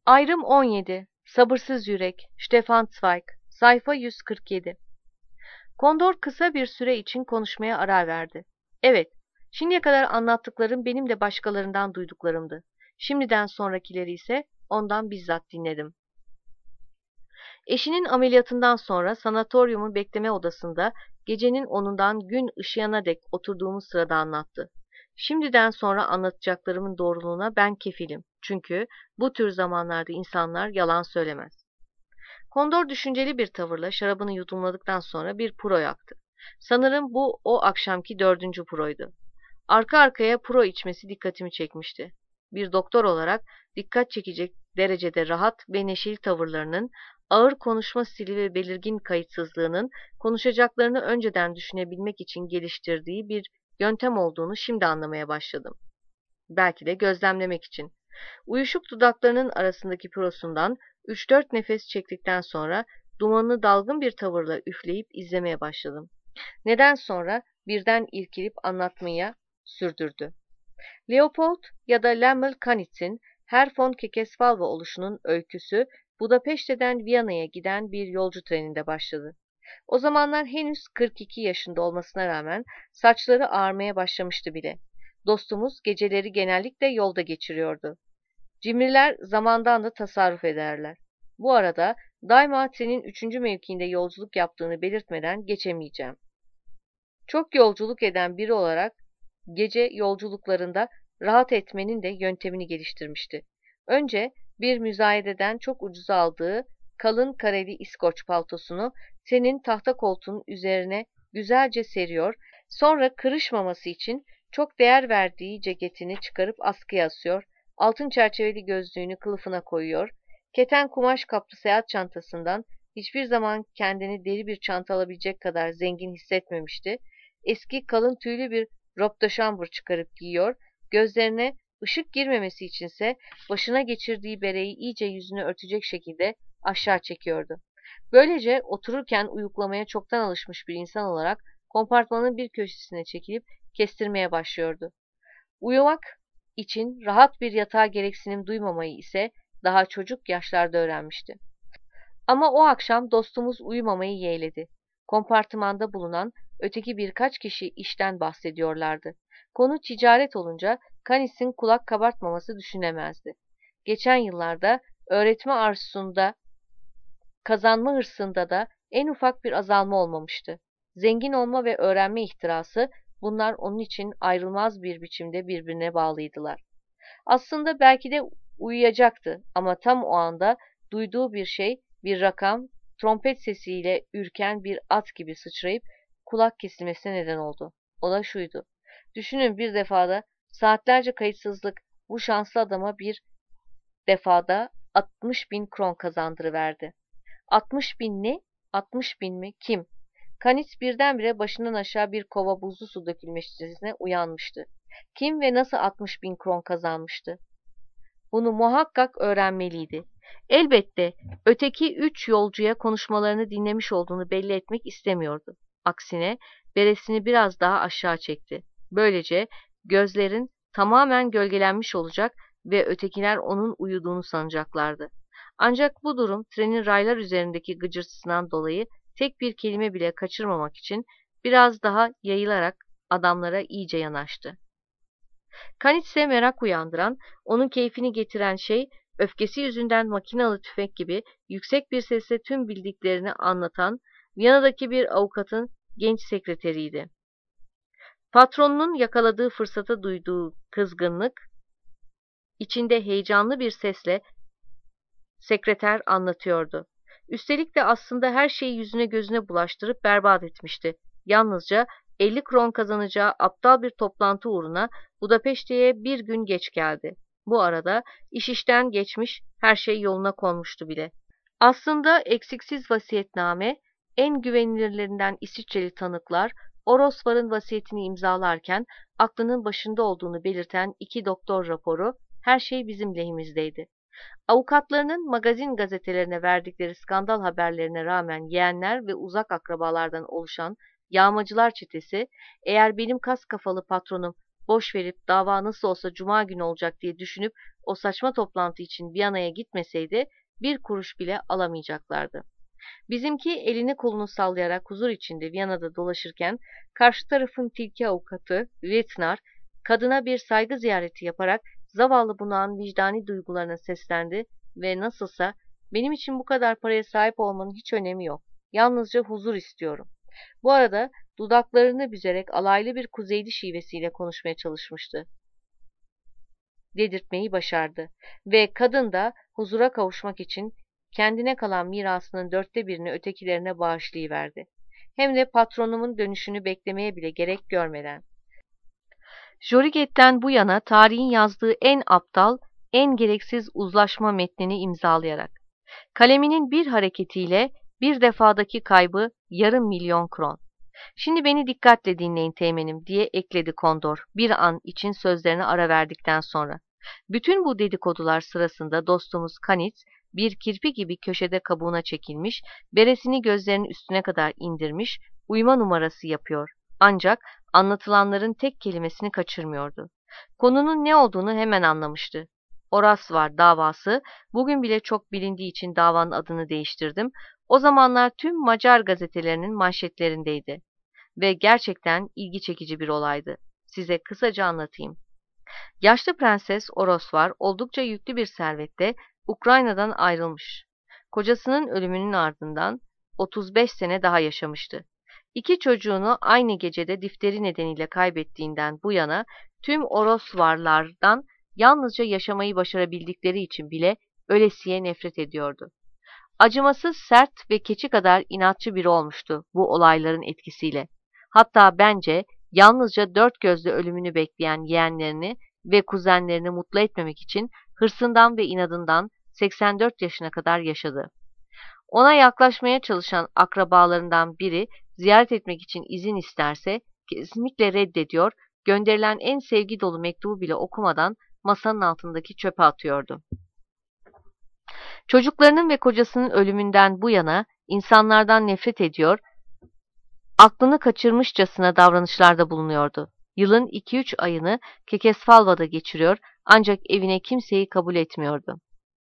Ayrım 17. Sabırsız Yürek. Stefan Zweig. Sayfa 147. Kondor kısa bir süre için konuşmaya ara verdi. Evet, şimdiye kadar anlattıklarım benim de başkalarından duyduklarımdı. Şimdiden sonrakileri ise ondan bizzat dinledim. Eşinin ameliyatından sonra sanatoryumun bekleme odasında gecenin 10'undan gün ışıyana dek oturduğumuz sırada anlattı. Şimdiden sonra anlatacaklarımın doğruluğuna ben kefilim. Çünkü bu tür zamanlarda insanlar yalan söylemez. Kondor düşünceli bir tavırla şarabını yudumladıktan sonra bir puro yaktı. Sanırım bu o akşamki 4. puroydu. Arka arkaya puro içmesi dikkatimi çekmişti. Bir doktor olarak dikkat çekecek derecede rahat ve neşeli tavırlarının, ağır konuşma stili ve belirgin kayıtsızlığının konuşacaklarını önceden düşünebilmek için geliştirdiği bir yöntem olduğunu şimdi anlamaya başladım. Belki de gözlemlemek için. Uyuşuk dudaklarının arasındaki purosundan 3-4 nefes çektikten sonra dumanını dalgın bir tavırla üfleyip izlemeye başladım. Neden sonra birden irkilip anlatmaya sürdürdü. Leopold ya da Lemmel Kanitz'in Herr von Kekesvalve oluşunun öyküsü Budapeşte'den Viyana'ya giden bir yolcu treninde başladı. O zamanlar henüz 42 yaşında olmasına rağmen saçları ağarmaya başlamıştı bile. Dostumuz geceleri genellikle yolda geçiriyordu. Cimriler zamandan da tasarruf ederler. Bu arada daima trenin 3. mevkiinde yolculuk yaptığını belirtmeden geçemeyeceğim. Çok yolculuk eden biri olarak gece yolculuklarında rahat etmenin de yöntemini geliştirmişti. Önce bir müzayededen çok ucuza aldığı kalın kareli İskoç paltosunu trenin tahta koltuğunun üzerine güzelce seriyor, sonra kırışmaması için çok değer verdiği ceketini çıkarıp askıya asıyor, altın çerçeveli gözlüğünü kılıfına koyuyor, keten kumaş kaplı seyahat çantasından hiçbir zaman kendini deri bir çanta alabilecek kadar zengin hissetmemişti, eski kalın tüylü bir robe de chambre çıkarıp giyiyor, gözlerine ışık girmemesi içinse başına geçirdiği bereyi iyice yüzünü örtecek şekilde aşağı çekiyordu. Böylece otururken uyuklamaya çoktan alışmış bir insan olarak kompartmanın bir köşesine çekilip kestirmeye başlıyordu. Uyumak için rahat bir yatağa gereksinim duymamayı ise daha çocuk yaşlarda öğrenmişti. Ama o akşam dostumuz uyumamayı yeğledi. Kompartımanda bulunan öteki birkaç kişi işten bahsediyorlardı. Konu ticaret olunca Kanis'in kulak kabartmaması düşünemezdi. Geçen yıllarda öğretme arzusunda, kazanma hırsında da en ufak bir azalma olmamıştı. Zengin olma ve öğrenme ihtirası, bunlar onun için ayrılmaz bir biçimde birbirine bağlıydılar. Aslında belki de uyuyacaktı ama tam o anda duyduğu bir şey, bir rakam, trompet sesiyle ürken bir at gibi sıçrayıp kulak kesilmesine neden oldu. O da şuydu. Düşünün, bir defada saatlerce kayıtsızlık bu şanslı adama bir defada 60.000 kron kazandırıverdi. 60.000 ne? 60.000 mi? Kim? Kanitz birdenbire başından aşağı bir kova buzlu su dökülmesine uyanmıştı. Kim ve nasıl 60.000 kron kazanmıştı? Bunu muhakkak öğrenmeliydi. Elbette öteki 3 yolcuya konuşmalarını dinlemiş olduğunu belli etmek istemiyordu. Aksine beresini biraz daha aşağı çekti. Böylece gözlerin tamamen gölgelenmiş olacak ve ötekiler onun uyuduğunu sanacaklardı. Ancak bu durum trenin raylar üzerindeki gıcırtısından dolayı tek bir kelime bile kaçırmamak için biraz daha yayılarak adamlara iyice yanaştı. Kanitz'e merak uyandıran, onun keyfini getiren şey, öfkesi yüzünden makinalı tüfek gibi yüksek bir sesle tüm bildiklerini anlatan Viyana'daki bir avukatın genç sekreteriydi. Patronunun yakaladığı fırsata duyduğu kızgınlık içinde heyecanlı bir sesle sekreter anlatıyordu. Üstelik de aslında her şeyi yüzüne gözüne bulaştırıp berbat etmişti. Yalnızca 50 kron kazanacağı aptal bir toplantı uğruna Budapeşte'ye bir gün geç geldi. Bu arada iş işten geçmiş, her şey yoluna konmuştu bile. Aslında eksiksiz vasiyetname, en güvenilirlerinden İsviçreli tanıklar, Orosvar'ın vasiyetini imzalarken aklının başında olduğunu belirten 2 doktor raporu, her şey bizim lehimizdeydi. Avukatlarının magazin gazetelerine verdikleri skandal haberlerine rağmen yeğenler ve uzak akrabalardan oluşan yağmacılar çetesi, eğer benim kas kafalı patronum boş verip dava nasıl olsa cuma günü olacak diye düşünüp o saçma toplantı için Viyana'ya gitmeseydi bir kuruş bile alamayacaklardı. Bizimki elini kolunu sallayarak huzur içinde Viyana'da dolaşırken karşı tarafın tilki avukatı Wittner kadına bir saygı ziyareti yaparak zavallı bunağın vicdani duygularına seslendi ve nasılsa benim için bu kadar paraya sahip olmanın hiç önemi yok. Yalnızca huzur istiyorum. Bu arada dudaklarını büzerek alaylı bir kuzeyli şivesiyle konuşmaya çalışmıştı. Dedirtmeyi başardı ve kadın da huzura kavuşmak için kendine kalan mirasının 1/4'ünü ötekilerine bağışlayıverdi. Hem de patronumun dönüşünü beklemeye bile gerek görmeden. Joliget'ten bu yana tarihin yazdığı en aptal, en gereksiz uzlaşma metnini imzalayarak. Kaleminin bir hareketiyle bir defadaki kaybı 500.000 kron. Şimdi beni dikkatle dinleyin teğmenim diye ekledi Kondor bir an için sözlerine ara verdikten sonra. Bütün bu dedikodular sırasında dostumuz Kanitz bir kirpi gibi köşede kabuğuna çekilmiş, beresini gözlerinin üstüne kadar indirmiş, uyuma numarası yapıyor. Ancak anlatılanların tek kelimesini kaçırmıyordu. Konunun ne olduğunu hemen anlamıştı. Orosvar davası, bugün bile çok bilindiği için davanın adını değiştirdim. O zamanlar tüm Macar gazetelerinin manşetlerindeydi. Ve gerçekten ilgi çekici bir olaydı. Size kısaca anlatayım. Yaşlı Prenses Orosvar oldukça yüklü bir servette Ukrayna'dan ayrılmış. Kocasının ölümünün ardından 35 sene daha yaşamıştı. 2 çocuğunu aynı gecede difteri nedeniyle kaybettiğinden bu yana tüm Orosvarlardan yalnızca yaşamayı başarabildikleri için bile ölesiye nefret ediyordu. Acımasız, sert ve keçi kadar inatçı biri olmuştu bu olayların etkisiyle. Hatta bence yalnızca dört gözle ölümünü bekleyen yeğenlerini ve kuzenlerini mutlu etmemek için hırsından ve inadından 84 yaşına kadar yaşadı. Ona yaklaşmaya çalışan akrabalarından biri ziyaret etmek için izin isterse kesinlikle reddediyor, gönderilen en sevgi dolu mektubu bile okumadan masanın altındaki çöpe atıyordu. Çocuklarının ve kocasının ölümünden bu yana insanlardan nefret ediyor, aklını kaçırmışçasına davranışlarda bulunuyordu. Yılın 2-3 ayını Kekesfalva'da geçiriyor ancak evine kimseyi kabul etmiyordu.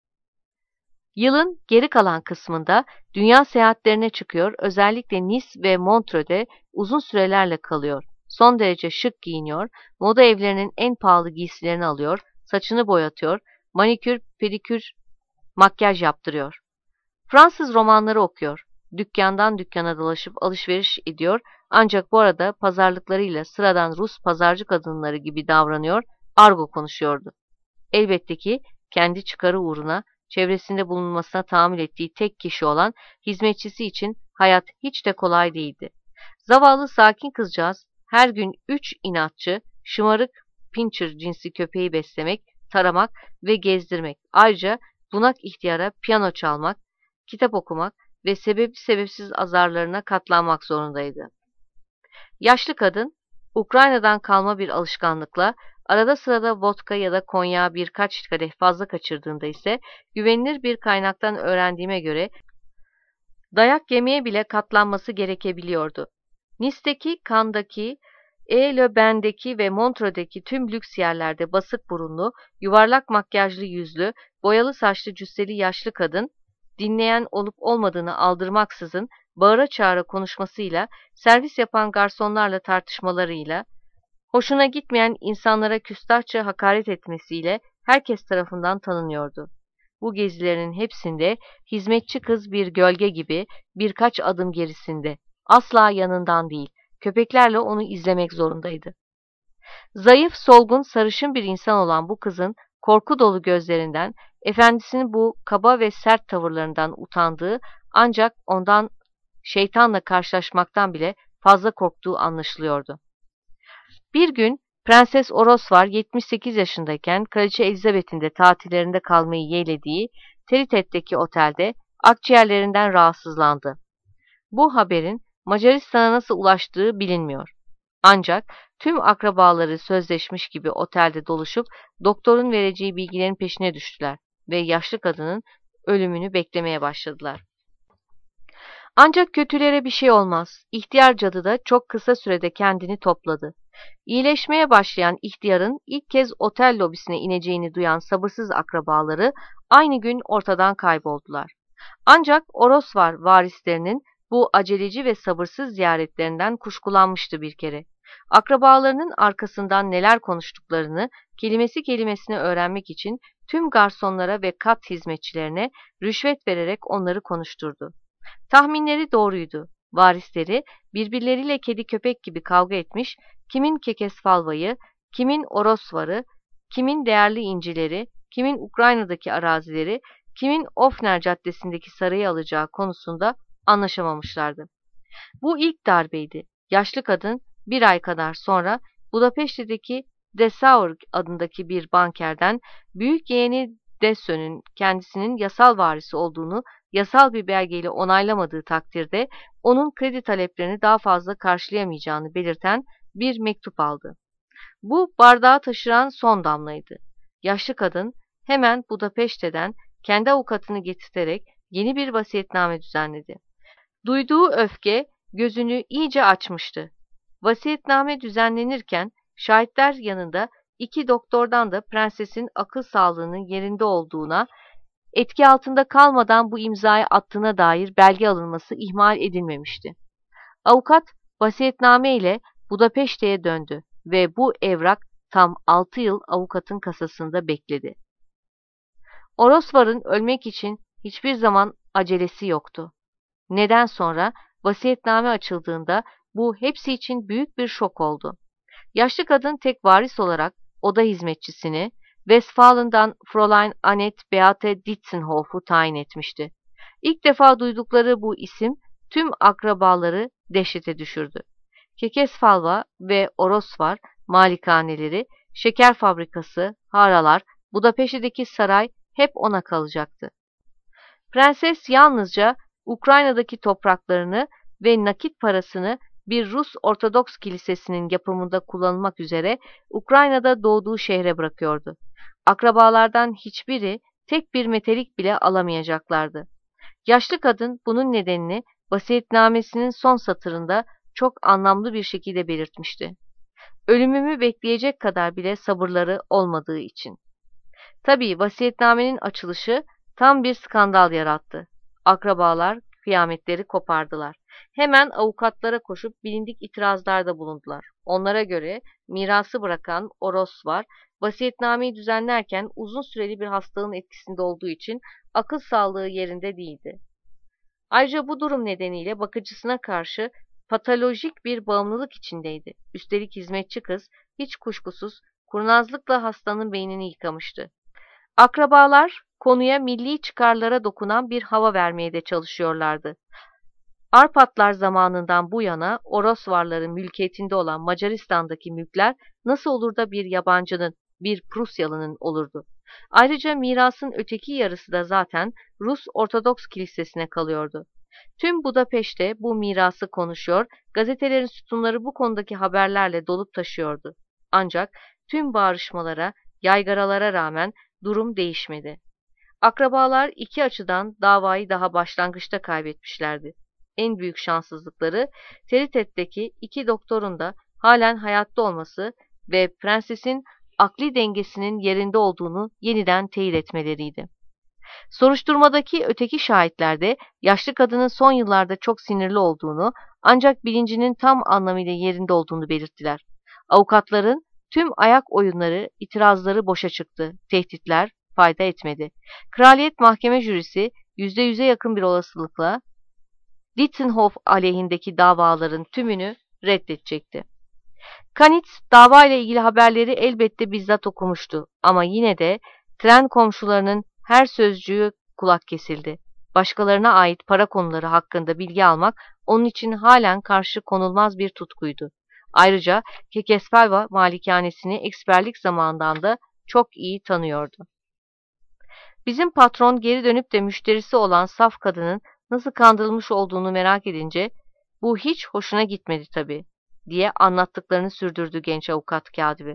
Yılın geri kalan kısmında dünya seyahatlerine çıkıyor, özellikle Nice ve Montreux'de uzun sürelerle kalıyor. Son derece şık giyiniyor, moda evlerinin en pahalı giysilerini alıyor, saçını boyatıyor, manikür, pedikür, makyaj yaptırıyor. Fransız romanları okuyor, dükkandan dükkana dolaşıp alışveriş ediyor ancak bu arada pazarlıklarıyla sıradan Rus pazarcı kadınları gibi davranıyor, argo konuşuyordu. Elbette ki kendi çıkarı uğruna çevresinde bulunmasına tahammül ettiği tek kişi olan hizmetçisi için hayat hiç de kolay değildi. Zavallı sakin kızcağız her gün 3 inatçı, şımarık pincher cinsi köpeği beslemek, taramak ve gezdirmek. Ayrıca bunak ihtiyara piyano çalmak, kitap okumak ve sebepsiz azarlarına katlanmak zorundaydı. Yaşlı kadın, Ukrayna'dan kalma bir alışkanlıkla arada sırada vodka ya da konyağı birkaç kadeh fazla kaçırdığında ise güvenilir bir kaynaktan öğrendiğime göre dayak yemeye bile katlanması gerekebiliyordu. Nice'deki, Cannes'daki, Aix-les-Bains ve Montreux'deki tüm lüks yerlerde basık burunlu, yuvarlak makyajlı yüzlü, boyalı saçlı cüsseli yaşlı kadın, dinleyen olup olmadığını aldırmaksızın bağıra çağıra konuşmasıyla, servis yapan garsonlarla tartışmalarıyla, hoşuna gitmeyen insanlara küstahça hakaret etmesiyle herkes tarafından tanınıyordu. Bu gezilerin hepsinde hizmetçi kız bir gölge gibi birkaç adım gerisinde, asla yanından değil, köpeklerle onu izlemek zorundaydı. Zayıf, solgun, sarışın bir insan olan bu kızın korku dolu gözlerinden, efendisinin bu kaba ve sert tavırlarından utandığı ancak ondan şeytanla karşılaşmaktan bile fazla korktuğu anlaşılıyordu. Bir gün Prenses Orosvar 78 yaşındayken Kraliçe Elizabeth'in de tatillerinde kalmayı yeğlediği Teritet'teki otelde akciğerlerinden rahatsızlandı. Bu haberin Macaristan'a nasıl ulaştığı bilinmiyor. Ancak tüm akrabaları sözleşmiş gibi otelde doluşup doktorun vereceği bilgilerin peşine düştüler ve yaşlı kadının ölümünü beklemeye başladılar. Ancak kötülere bir şey olmaz. İhtiyar cadı da çok kısa sürede kendini topladı. İyileşmeye başlayan ihtiyarın ilk kez otel lobisine ineceğini duyan sabırsız akrabaları aynı gün ortadan kayboldular. Ancak Orosvar varislerinin bu aceleci ve sabırsız ziyaretlerinden kuşkulanmıştı bir kere. Akrabalarının arkasından neler konuştuklarını kelimesi kelimesine öğrenmek için tüm garsonlara ve kat hizmetçilerine rüşvet vererek onları konuşturdu. Tahminleri doğruydu. Varisleri birbirleriyle kedi köpek gibi kavga etmiş, kimin Kekesfalva'yı, kimin Orosvar'ı, kimin değerli incileri, kimin Ukrayna'daki arazileri, kimin Ofner Caddesi'ndeki sarayı alacağı konusunda anlaşamamışlardı. Bu ilk darbeydi. Yaşlı kadın bir ay kadar sonra Budapeşte'deki Dessauer adındaki bir bankerden büyük yeğeni Dessau'nun kendisinin yasal varisi olduğunu yasal bir belgeyle onaylamadığı takdirde onun kredi taleplerini daha fazla karşılayamayacağını belirten bir mektup aldı. Bu bardağı taşıran son damlaydı. Yaşlı kadın hemen Budapeşte'den kendi avukatını getirterek yeni bir vasiyetname düzenledi. Duyduğu öfke gözünü iyice açmıştı. Vasiyetname düzenlenirken şahitler yanında iki doktordan da prensesin akıl sağlığının yerinde olduğuna, etki altında kalmadan bu imzayı attığına dair belge alınması ihmal edilmemişti. Avukat vasiyetname ile Budapeşte'ye döndü ve bu evrak tam 6 yıl avukatın kasasında bekledi. Orosvar'ın ölmek için hiçbir zaman acelesi yoktu. Neden sonra vasiyetname açıldığında bu hepsi için büyük bir şok oldu. Yaşlı kadın tek varis olarak oda hizmetçisini Westfalen'dan Fräulein Annette Beate Dietzenhof'u tayin etmişti. İlk defa duydukları bu isim tüm akrabaları dehşete düşürdü. Kekesfalva ve Orosvar malikaneleri, şeker fabrikası, haralar, Budapeşte'deki saray hep ona kalacaktı. Prenses yalnızca Ukrayna'daki topraklarını ve nakit parasını bir Rus Ortodoks Kilisesi'nin yapımında kullanılmak üzere Ukrayna'da doğduğu şehre bırakıyordu. Akrabalardan hiçbiri tek bir metelik bile alamayacaklardı. Yaşlı kadın bunun nedenini vasiyetnamesinin son satırında çok anlamlı bir şekilde belirtmişti. Ölümümü bekleyecek kadar bile sabırları olmadığı için. Tabii vasiyetnamenin açılışı tam bir skandal yarattı. Akrabalar kıyametleri kopardılar. Hemen avukatlara koşup bilindik itirazlarda bulundular. Onlara göre mirası bırakan Orosvar, vasiyetnameyi düzenlerken uzun süreli bir hastalığın etkisinde olduğu için akıl sağlığı yerinde değildi. Ayrıca bu durum nedeniyle bakıcısına karşı patolojik bir bağımlılık içindeydi. Üstelik hizmetçi kız hiç kuşkusuz kurnazlıkla hastanın beynini yıkamıştı. Akrabalar konuya milli çıkarlara dokunan bir hava vermeye de çalışıyorlardı. Arpatlar zamanından bu yana Orosvarların mülkiyetinde olan Macaristan'daki mülkler nasıl olur da bir yabancının, bir Prusyalı'nın olurdu? Ayrıca mirasın öteki yarısı da zaten Rus Ortodoks Kilisesi'ne kalıyordu. Tüm Budapeşte bu mirası konuşuyor, gazetelerin sütunları bu konudaki haberlerle dolup taşıyordu. Ancak tüm bağrışmalara, yaygaralara rağmen durum değişmedi. Akrabalar iki açıdan davayı daha başlangıçta kaybetmişlerdi. En büyük şanssızlıkları Teritet'teki iki doktorun da halen hayatta olması ve prensesin akli dengesinin yerinde olduğunu yeniden teyit etmeleriydi. Soruşturmadaki öteki şahitler de yaşlı kadının son yıllarda çok sinirli olduğunu ancak bilincinin tam anlamıyla yerinde olduğunu belirttiler. Avukatların tüm ayak oyunları, itirazları boşa çıktı, tehditler fayda etmedi. Kraliyet mahkeme jürisi %100'e yakın bir olasılıkla Dietzenhof aleyhindeki davaların tümünü reddedecekti. Kanitz dava ile ilgili haberleri elbette bizzat okumuştu ama yine de tren komşularının her sözcüğü kulak kesildi. Başkalarına ait para konuları hakkında bilgi almak onun için halen karşı konulmaz bir tutkuydu. Ayrıca Kekesfalva malikanesini eksperlik zamanından da çok iyi tanıyordu. Bizim patron geri dönüp de müşterisi olan saf kadının nasıl kandırılmış olduğunu merak edince bu hiç hoşuna gitmedi tabii diye anlattıklarını sürdürdü genç avukat katibi.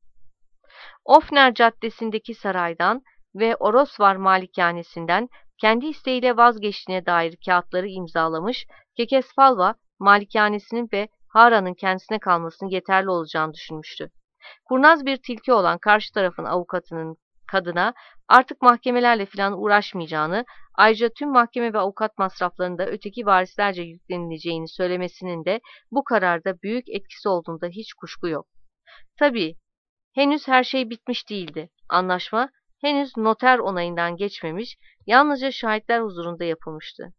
Ofner Caddesi'ndeki saraydan ve Orosvar malikanesinden kendi isteğiyle vazgeçtiğine dair kağıtları imzalamış, Kekesfalva malikanesinin ve Hara'nın kendisine kalmasının yeterli olacağını düşünmüştü. Kurnaz bir tilki olan karşı tarafın avukatının kadına artık mahkemelerle filan uğraşmayacağını, ayrıca tüm mahkeme ve avukat masraflarının da öteki varislerce yüklenileceğini söylemesinin de bu kararda büyük etkisi olduğunda hiç kuşku yok. Tabii, henüz her şey bitmiş değildi. Anlaşma henüz noter onayından geçmemiş, yalnızca şahitler huzurunda yapılmıştı.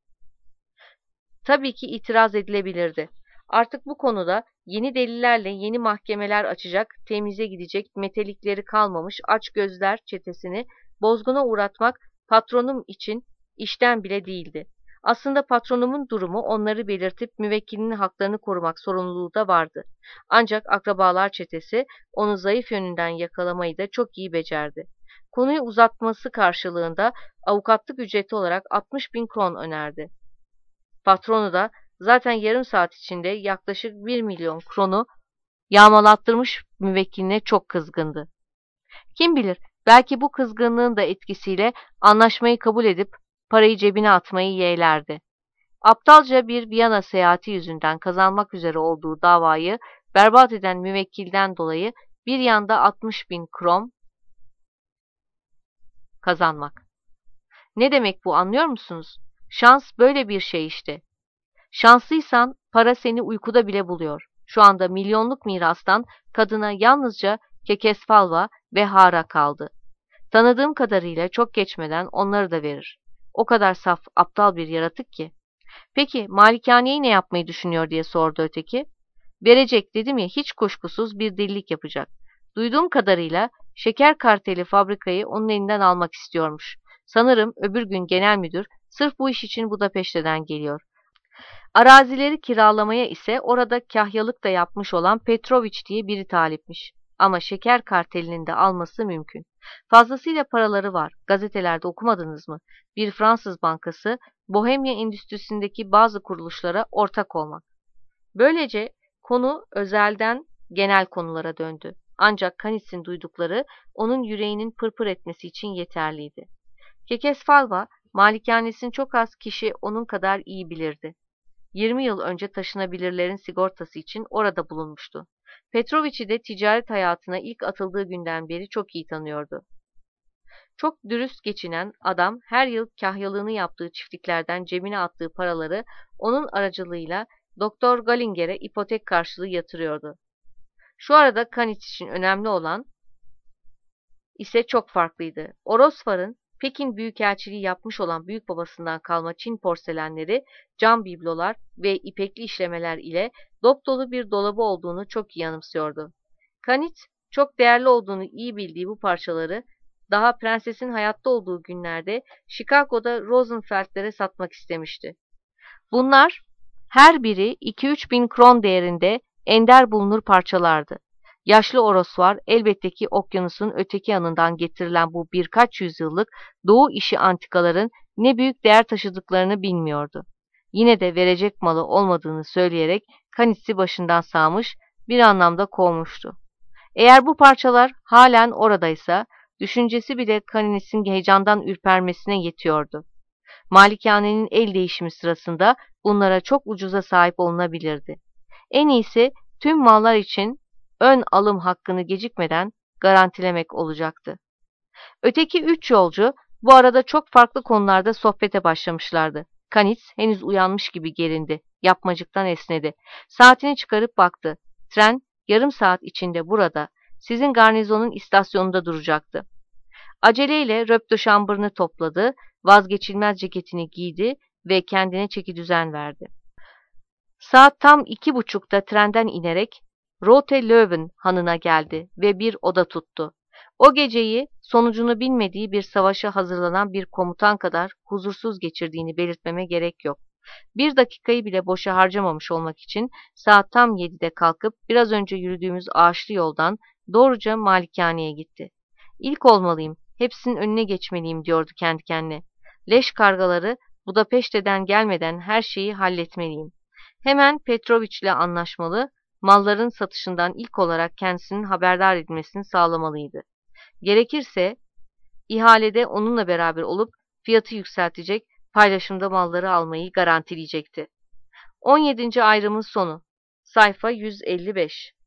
Tabii ki itiraz edilebilirdi. Artık bu konuda yeni delillerle yeni mahkemeler açacak, temize gidecek metelikleri kalmamış açgözler çetesini bozguna uğratmak patronum için işten bile değildi. Aslında patronumun durumu onları belirtip müvekkilinin haklarını korumak sorumluluğu da vardı. Ancak akrabalar çetesi onu zayıf yönünden yakalamayı da çok iyi becerdi. Konuyu uzatması karşılığında avukatlık ücreti olarak 60.000 kron önerdi. Patronu da zaten yarım saat içinde yaklaşık 1 milyon kronu yağmalattırmış müvekkiline çok kızgındı. Kim bilir, belki bu kızgınlığın da etkisiyle anlaşmayı kabul edip parayı cebine atmayı yeğlerdi. Aptalca bir Viyana seyahati yüzünden kazanmak üzere olduğu davayı berbat eden müvekkilden dolayı bir yanda 60.000 kron kazanmak. Ne demek bu, anlıyor musunuz? Şans böyle bir şey işte. Şanslıysan para seni uykuda bile buluyor. Şu anda milyonluk mirastan kadına yalnızca Kekesfalva ve Hara kaldı. Tanıdığım kadarıyla çok geçmeden onları da verir. O kadar saf, aptal bir yaratık ki. Peki malikaneyi ne yapmayı düşünüyor diye sordu öteki. Verecek dedim ya, hiç kuşkusuz bir delilik yapacak. Duyduğum kadarıyla şeker karteli fabrikayı onun elinden almak istiyormuş. Sanırım öbür gün genel müdür sırf bu iş için Budapeşte'den geliyor. Arazileri kiralamaya ise orada kahyalık da yapmış olan Petroviç diye biri talipmiş. Ama şeker kartelinin de alması mümkün. Fazlasıyla paraları var. Gazetelerde okumadınız mı? Bir Fransız bankası, Bohemya endüstrisindeki bazı kuruluşlara ortak olmak. Böylece konu özelden genel konulara döndü. Ancak Kanits'in duydukları onun yüreğinin pırpır etmesi için yeterliydi. Kekesfalva, malikanesini çok az kişi onun kadar iyi bilirdi. 20 yıl önce taşınabilirlerin sigortası için orada bulunmuştu. Petroviç'i de ticaret hayatına ilk atıldığı günden beri çok iyi tanıyordu. Çok dürüst geçinen adam her yıl kahyalığını yaptığı çiftliklerden cebine attığı paraları onun aracılığıyla Doktor Gallinger'e ipotek karşılığı yatırıyordu. Şu arada Kanitz için önemli olan ise çok farklıydı. Orosvar'ın Pekin Büyükelçiliği yapmış olan büyükbabasından kalma Çin porselenleri, cam biblolar ve ipekli işlemeler ile dop dolu bir dolabı olduğunu çok iyi anımsıyordu. Kanitz, çok değerli olduğunu iyi bildiği bu parçaları daha prensesin hayatta olduğu günlerde Chicago'da Rosenfeld'lere satmak istemişti. Bunlar her biri 2-3 bin kron değerinde ender bulunur parçalardı. Yaşlı Orosvar elbette ki okyanusun öteki yanından getirilen bu birkaç yüzyıllık doğu işi antikaların ne büyük değer taşıdıklarını bilmiyordu. Yine de verecek malı olmadığını söyleyerek Kanitz'i başından sağmış, bir anlamda kovmuştu. Eğer bu parçalar halen oradaysa, düşüncesi bile Kanitz'in heyecandan ürpermesine yetiyordu. Malikanenin el değişimi sırasında bunlara çok ucuza sahip olunabilirdi. En iyisi tüm mallar için ön alım hakkını gecikmeden garantilemek olacaktı. Öteki 3 yolcu bu arada çok farklı konularda sohbete başlamışlardı. Kanitz henüz uyanmış gibi gerindi. Yapmacıktan esnedi. Saatini çıkarıp baktı. Tren yarım saat içinde burada, sizin garnizonun istasyonunda duracaktı. Aceleyle röptöşambırını topladı, vazgeçilmez ceketini giydi ve kendine çekidüzen verdi. Saat tam 2.30'da trenden inerek Rote Löwen hanına geldi ve bir oda tuttu. O geceyi sonucunu bilmediği bir savaşa hazırlanan bir komutan kadar huzursuz geçirdiğini belirtmeme gerek yok. Bir dakikayı bile boşa harcamamış olmak için saat tam 7'de kalkıp biraz önce yürüdüğümüz ağaçlı yoldan doğruca malikaneye gitti. İlk olmalıyım, hepsinin önüne geçmeliyim diyordu kendi kendine. Leş kargaları Budapeşte'den gelmeden her şeyi halletmeliyim. Hemen Petroviç'le anlaşmalı, malların satışından ilk olarak kendisinin haberdar edilmesini sağlamalıydı. Gerekirse ihalede onunla beraber olup fiyatı yükseltecek, paylaşımda malları almayı garantileyecekti. 17. ayrımın sonu. Sayfa 155.